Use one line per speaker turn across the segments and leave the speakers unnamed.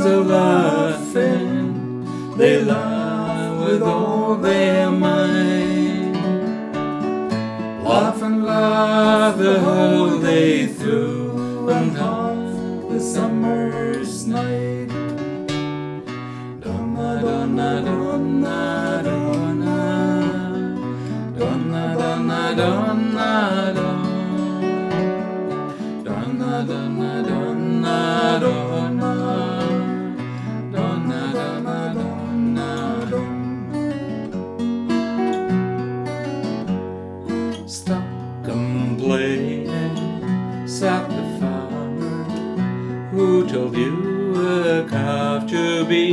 are laughing, they laugh with all their might. Laugh and laugh the whole day through, and half the summer's night. Donna, donna, donna, donna, donna, donna, donna, donna. Donna, donna, donna, donna, donna, donna, donna, donna. Stop complaining, said the farmer, who told you a calf to be.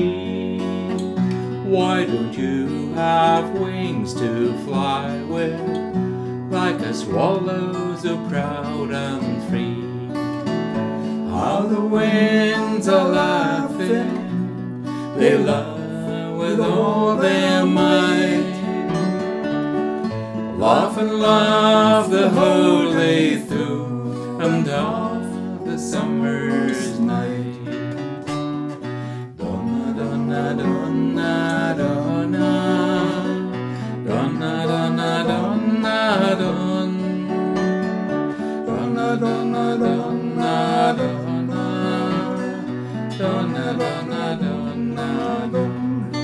Why don't you have wings to fly with, like a swallow so proud and free? How the winds are laughing, they laugh with all their might. Laugh and laugh the whole day through, and half the summer's night. Donna, donna, donna, donna, donna, donna, donna, donna, donna, donna, donna, donna, donna, donna, donna, donna.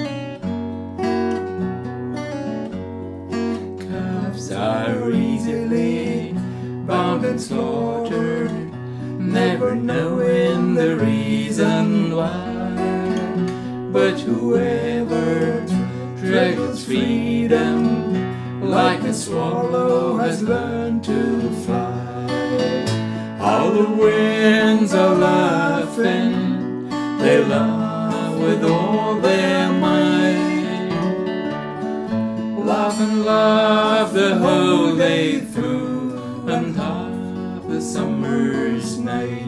Calves are easily bound and slaughtered, never knowing the reason why. But whoever treasures freedom, like a swallow, has learned to fly. How the winds are laughing, they laugh with all their might. Laugh and laugh the whole day through, and half the summer's night.